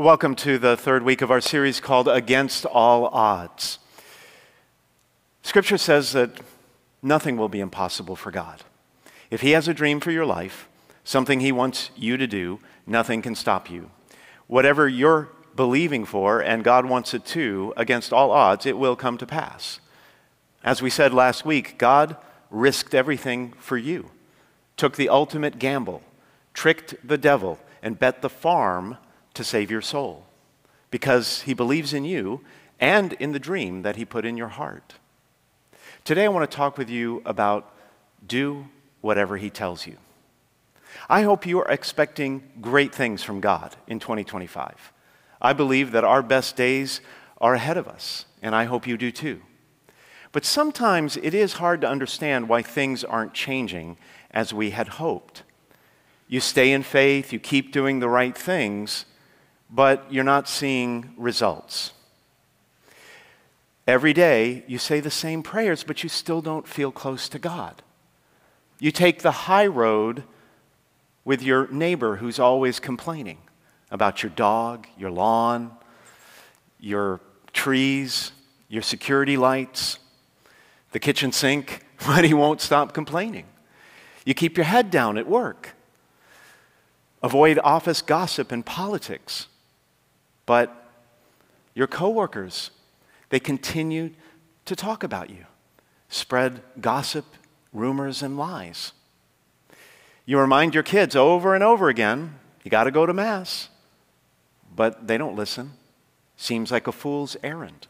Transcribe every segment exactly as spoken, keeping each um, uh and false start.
Welcome to the third week of our series called Against All Odds. Scripture says that nothing will be impossible for God. If He has a dream for your life, something He wants you to do, nothing can stop you. Whatever you're believing for and God wants it to, against all odds, it will come to pass. As we said last week, God risked everything for you, took the ultimate gamble, tricked the devil, and bet the farm to save your soul, because He believes in you and in the dream that He put in your heart. Today I want to talk with you about do whatever He tells you. I hope you are expecting great things from God in twenty twenty-five. I believe that our best days are ahead of us, and I hope you do too. But sometimes it is hard to understand why things aren't changing as we had hoped. You stay in faith, you keep doing the right things, but you're not seeing results. Every day you say the same prayers, but you still don't feel close to God. You take the high road with your neighbor who's always complaining about your dog, your lawn, your trees, your security lights, the kitchen sink, but he won't stop complaining. You keep your head down at work. Avoid office gossip and politics. But your coworkers, they continue to talk about you, spread gossip, rumors, and lies. You remind your kids over and over again, you got to go to Mass, but they don't listen. Seems like a fool's errand.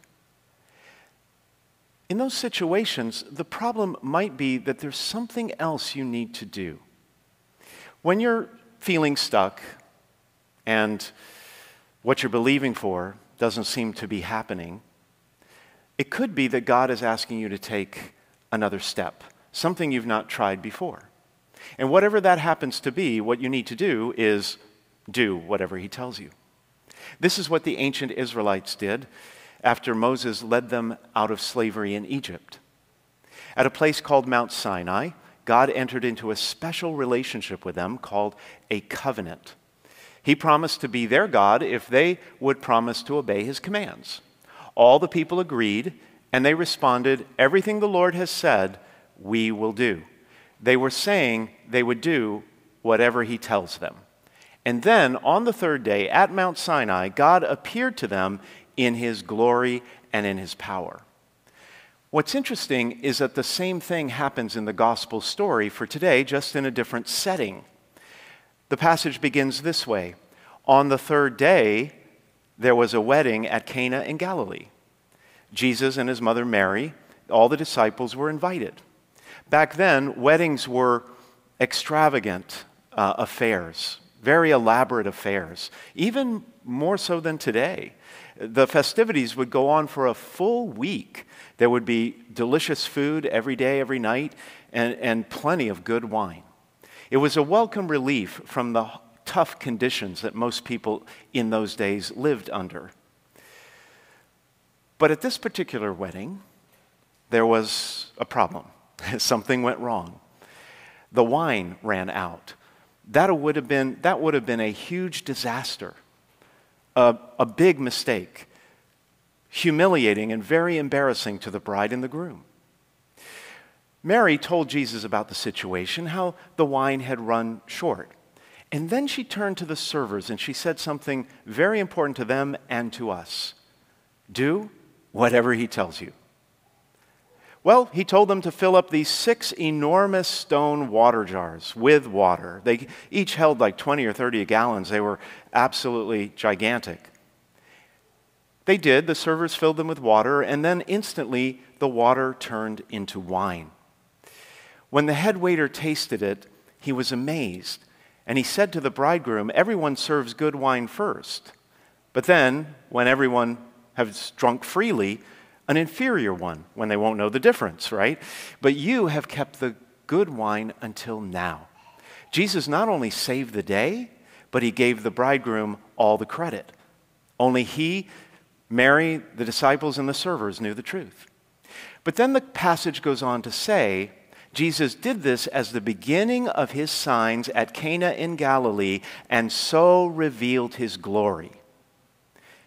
In those situations, the problem might be that there's something else you need to do. When you're feeling stuck and what you're believing for doesn't seem to be happening, it could be that God is asking you to take another step, something you've not tried before. And whatever that happens to be, what you need to do is do whatever He tells you. This is what the ancient Israelites did after Moses led them out of slavery in Egypt. At a place called Mount Sinai, God entered into a special relationship with them called a covenant. He promised to be their God if they would promise to obey His commands. All the people agreed, and they responded, "Everything the Lord has said, we will do." They were saying they would do whatever He tells them. And then, on the third day, at Mount Sinai, God appeared to them in His glory and in His power. What's interesting is that the same thing happens in the gospel story for today, just in a different setting. The passage begins this way. On the third day, there was a wedding at Cana in Galilee. Jesus and His mother Mary, all the disciples were invited. Back then, weddings were extravagant uh, affairs, very elaborate affairs, even more so than today. The festivities would go on for a full week. There would be delicious food every day, every night, and, and plenty of good wine. It was a welcome relief from the tough conditions that most people in those days lived under. But at this particular wedding, there was a problem. Something went wrong. The wine ran out. That would have been, that would have been a huge disaster, a, a big mistake, humiliating and very embarrassing to the bride and the groom. Mary told Jesus about the situation, how the wine had run short. And then she turned to the servers and she said something very important to them and to us. Do whatever He tells you. Well, He told them to fill up these six enormous stone water jars with water. They each held like twenty or thirty gallons. They were absolutely gigantic. They did. The servers filled them with water, and then instantly the water turned into wine. When the head waiter tasted it, he was amazed, and he said to the bridegroom, "Everyone serves good wine first, but then, when everyone has drunk freely, an inferior one, when they won't know the difference, right? But you have kept the good wine until now." Jesus not only saved the day, but He gave the bridegroom all the credit. Only He, Mary, the disciples, and the servers knew the truth. But then the passage goes on to say, Jesus did this as the beginning of His signs at Cana in Galilee, and so revealed His glory.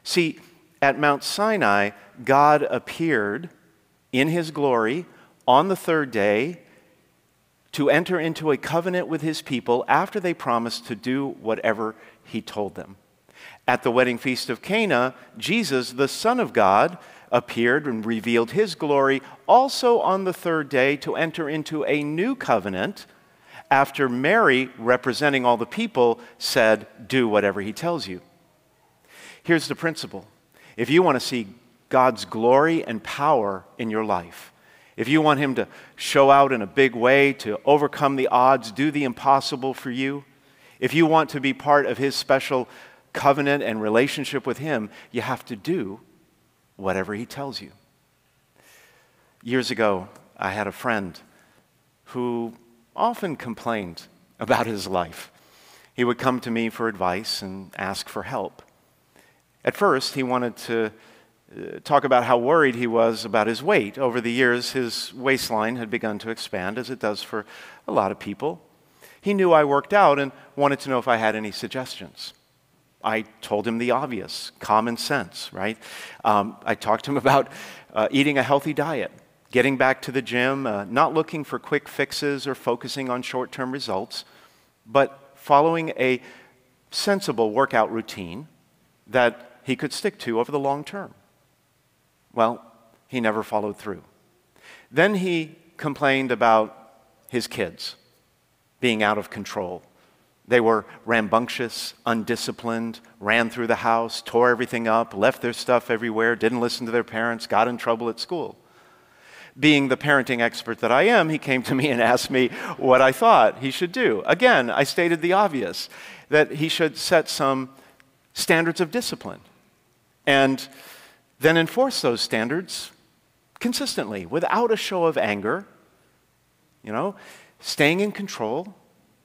See, at Mount Sinai, God appeared in his glory on the third day to enter into a covenant with his people after they promised to do whatever he told them. At the wedding feast of Cana, Jesus, the Son of God, appeared and revealed his glory also on the third day to enter into a new covenant after Mary, representing all the people, said, "Do whatever he tells you." Here's the principle. If you want to see God's glory and power in your life, if you want him to show out in a big way, to overcome the odds, do the impossible for you, if you want to be part of his special covenant and relationship with him, you have to do whatever he tells you. Years ago, I had a friend who often complained about his life. He would come to me for advice and ask for help. At first, he wanted to uh, talk about how worried he was about his weight. Over the years, his waistline had begun to expand, as it does for a lot of people. He knew I worked out and wanted to know if I had any suggestions. I told him the obvious, common sense, right? Um, I talked to him about uh, eating a healthy diet, getting back to the gym, uh, not looking for quick fixes or focusing on short-term results, but following a sensible workout routine that he could stick to over the long term. Well, he never followed through. Then he complained about his kids being out of control. They were rambunctious, undisciplined, ran through the house, tore everything up, left their stuff everywhere, didn't listen to their parents, got in trouble at school. Being the parenting expert that I am, he came to me and asked me what I thought he should do. Again, I stated the obvious, that he should set some standards of discipline and then enforce those standards consistently without a show of anger, you know, staying in control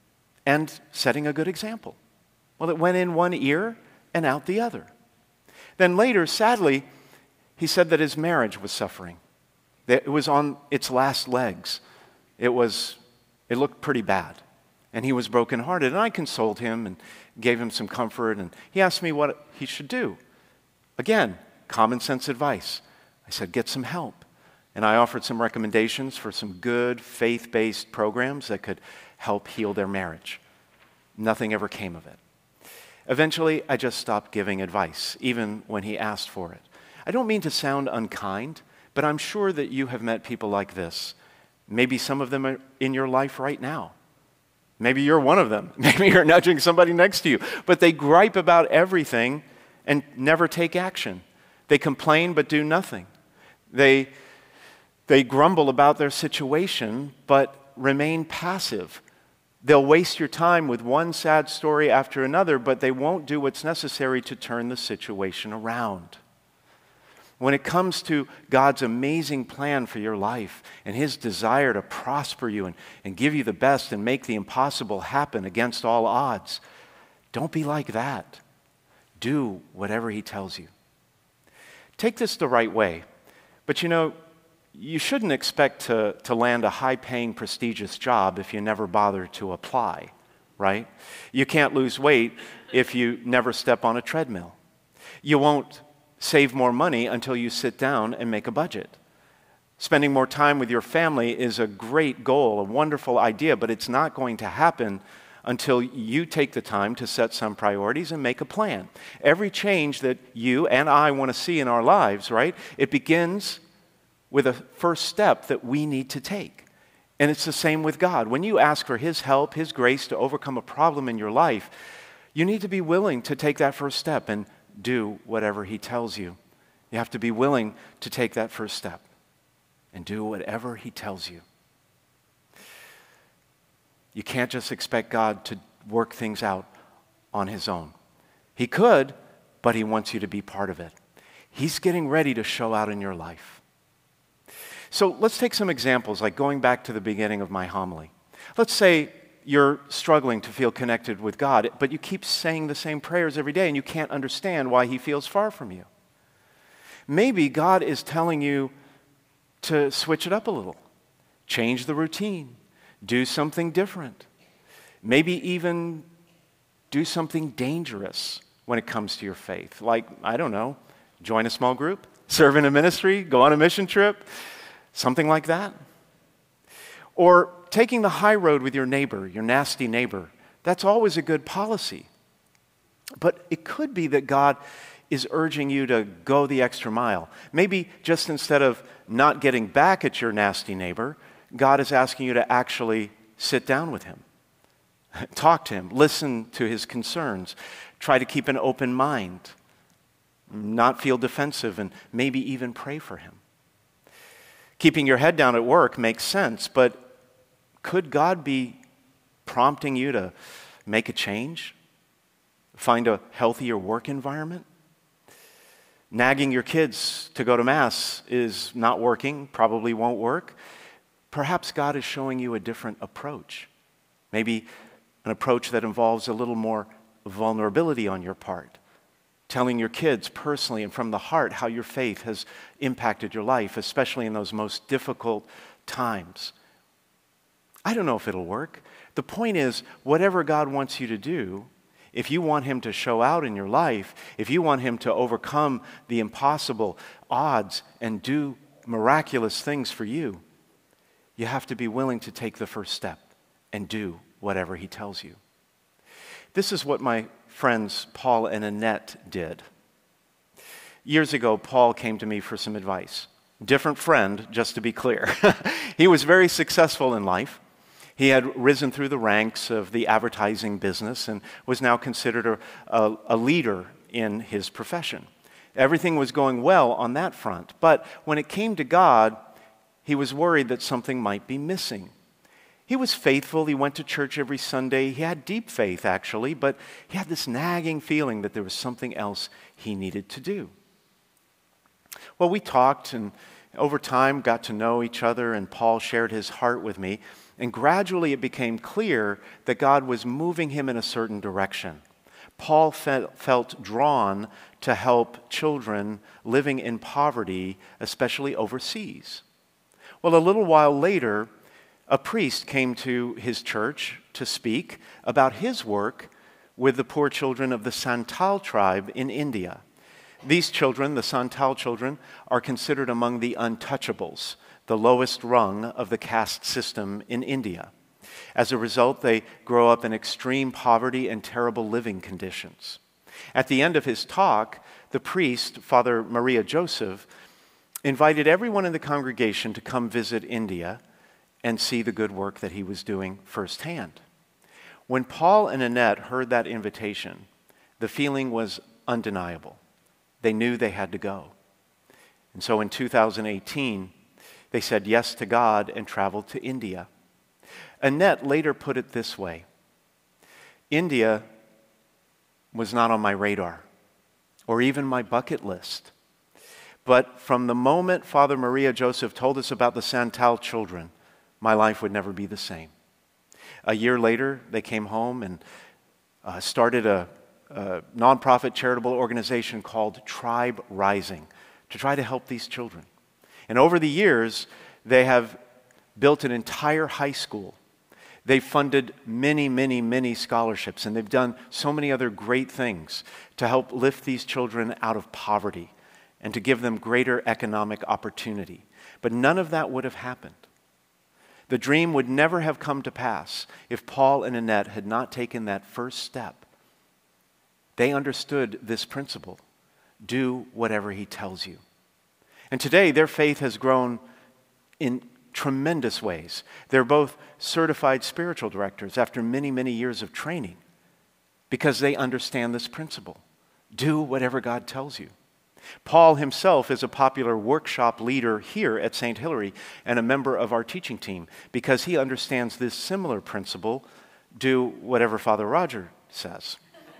and setting a good example. Well, it went in one ear and out the other. Then later, sadly, he said that his marriage was suffering. That it was on its last legs. It was, it looked pretty bad. And he was brokenhearted. And I consoled him and gave him some comfort. And he asked me what he should do. Again, common sense advice. I said, get some help. And I offered some recommendations for some good faith-based programs that could help heal their marriage. Nothing ever came of it. Eventually, I just stopped giving advice, even when he asked for it. I don't mean to sound unkind, but I'm sure that you have met people like this. Maybe some of them are in your life right now. Maybe you're one of them. Maybe you're nudging somebody next to you. But they gripe about everything and never take action. They complain but do nothing. They, they grumble about their situation but remain passive. They'll waste your time with one sad story after another, but they won't do what's necessary to turn the situation around. When it comes to God's amazing plan for your life and his desire to prosper you and, and give you the best and make the impossible happen against all odds, don't be like that. Do whatever he tells you. Take this the right way, but you know, you shouldn't expect to, to land a high-paying, prestigious job if you never bother to apply, right? You can't lose weight if you never step on a treadmill. You won't save more money until you sit down and make a budget. Spending more time with your family is a great goal, a wonderful idea, but it's not going to happen until you take the time to set some priorities and make a plan. Every change that you and I want to see in our lives, right, it begins with a first step that we need to take. And it's the same with God. When you ask for his help, his grace to overcome a problem in your life, you need to be willing to take that first step and do whatever he tells you. You have to be willing to take that first step and do whatever he tells you. You can't just expect God to work things out on his own. He could, but he wants you to be part of it. He's getting ready to show out in your life. So let's take some examples, like going back to the beginning of my homily. Let's say you're struggling to feel connected with God, but you keep saying the same prayers every day and you can't understand why he feels far from you. Maybe God is telling you to switch it up a little, change the routine, do something different, maybe even do something dangerous when it comes to your faith. Like, I don't know, join a small group, serve in a ministry, go on a mission trip, something like that. Or taking the high road with your neighbor, your nasty neighbor. That's always a good policy. But it could be that God is urging you to go the extra mile. Maybe just instead of not getting back at your nasty neighbor, God is asking you to actually sit down with him. Talk to him, listen to his concerns, try to keep an open mind, not feel defensive, and maybe even pray for him. Keeping your head down at work makes sense, but could God be prompting you to make a change? Find a healthier work environment? Nagging your kids to go to Mass is not working, probably won't work. Perhaps God is showing you a different approach. Maybe an approach that involves a little more vulnerability on your part. Telling your kids personally and from the heart how your faith has impacted your life, especially in those most difficult times. I don't know if it'll work. The point is, whatever God wants you to do, if you want him to show out in your life, if you want him to overcome the impossible odds and do miraculous things for you, you have to be willing to take the first step and do whatever he tells you. This is what my friends Paul and Annette did. Years ago, Paul came to me for some advice. Different friend, just to be clear. He was very successful in life. He had risen through the ranks of the advertising business and was now considered a, a, a leader in his profession. Everything was going well on that front. But when it came to God, he was worried that something might be missing. He was faithful. He went to church every Sunday. He had deep faith, actually, but he had this nagging feeling that there was something else he needed to do. Well, we talked and over time got to know each other, and Paul shared his heart with me, and gradually it became clear that God was moving him in a certain direction. Paul fe- felt drawn to help children living in poverty, especially overseas. Well, a little while later, a priest came to his church to speak about his work with the poor children of the Santal tribe in India. These children, the Santal children, are considered among the untouchables, the lowest rung of the caste system in India. As a result, they grow up in extreme poverty and terrible living conditions. At the end of his talk, the priest, Father Maria Joseph, invited everyone in the congregation to come visit India and see the good work that he was doing firsthand. When Paul and Annette heard that invitation, the feeling was undeniable. They knew they had to go. And so in two thousand eighteen, they said yes to God and traveled to India. Annette later put it this way: India was not on my radar or even my bucket list. But from the moment Father Maria Joseph told us about the Santal children, my life would never be the same. A year later, they came home and uh, started a, a nonprofit charitable organization called Tribe Rising to try to help these children. And over the years, they have built an entire high school. They've funded many, many, many scholarships, and they've done so many other great things to help lift these children out of poverty and to give them greater economic opportunity. But none of that would have happened. The dream would never have come to pass if Paul and Annette had not taken that first step. They understood this principle: do whatever he tells you. And today, their faith has grown in tremendous ways. They're both certified spiritual directors after many, many years of training because they understand this principle. Do whatever God tells you. Paul himself is a popular workshop leader here at Saint Hilary and a member of our teaching team because he understands this similar principle: do whatever Father Roger says.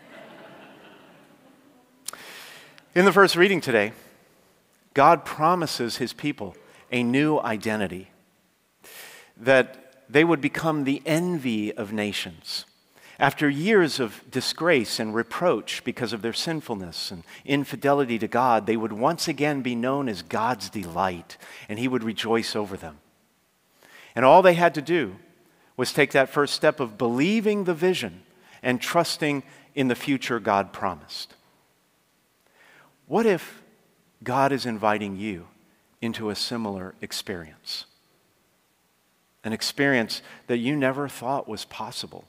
In the first reading today, God promises his people a new identity, that they would become the envy of nations. After years of disgrace and reproach because of their sinfulness and infidelity to God, they would once again be known as God's delight, and he would rejoice over them. And all they had to do was take that first step of believing the vision and trusting in the future God promised. What if God is inviting you into a similar experience? An experience that you never thought was possible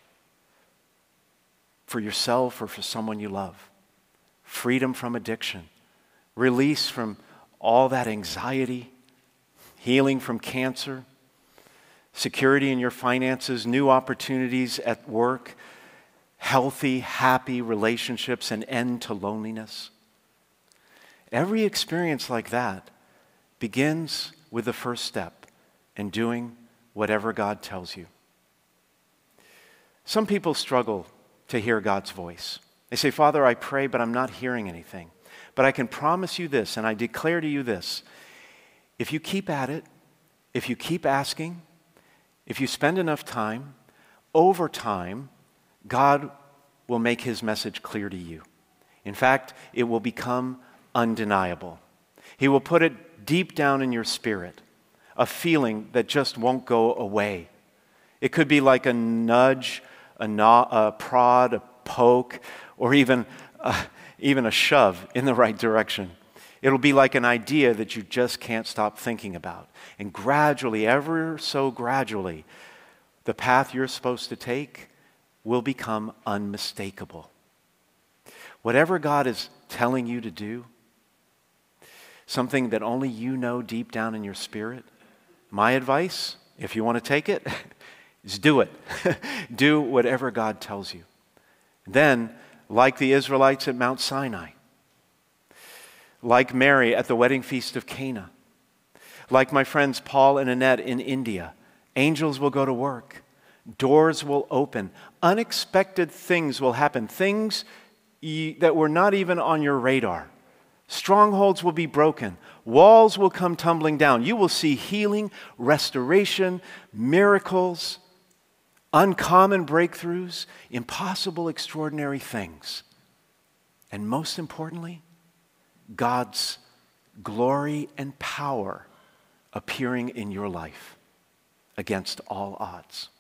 for yourself or for someone you love. Freedom from addiction, release from all that anxiety, healing from cancer, security in your finances, new opportunities at work, healthy, happy relationships, and end to loneliness. Every experience like that begins with the first step in doing whatever God tells you. Some people struggle to hear God's voice. They say, Father, I pray, but I'm not hearing anything. But I can promise you this, and I declare to you this. If you keep at it, if you keep asking, if you spend enough time, over time, God will make his message clear to you. In fact, it will become undeniable. He will put it deep down in your spirit, a feeling that just won't go away. It could be like a nudge, a, no, a prod, a poke, or even, uh, even a shove in the right direction. It'll be like an idea that you just can't stop thinking about. And gradually, ever so gradually, the path you're supposed to take will become unmistakable. Whatever God is telling you to do, something that only you know deep down in your spirit, my advice, if you want to take it, is do it. Do whatever God tells you. Then, like the Israelites at Mount Sinai, like Mary at the wedding feast of Cana, like my friends Paul and Annette in India, angels will go to work. Doors will open. Unexpected things will happen. Things y- that were not even on your radar. Strongholds will be broken. Walls will come tumbling down. You will see healing, restoration, miracles, uncommon breakthroughs, impossible, extraordinary things. And most importantly, God's glory and power appearing in your life against all odds.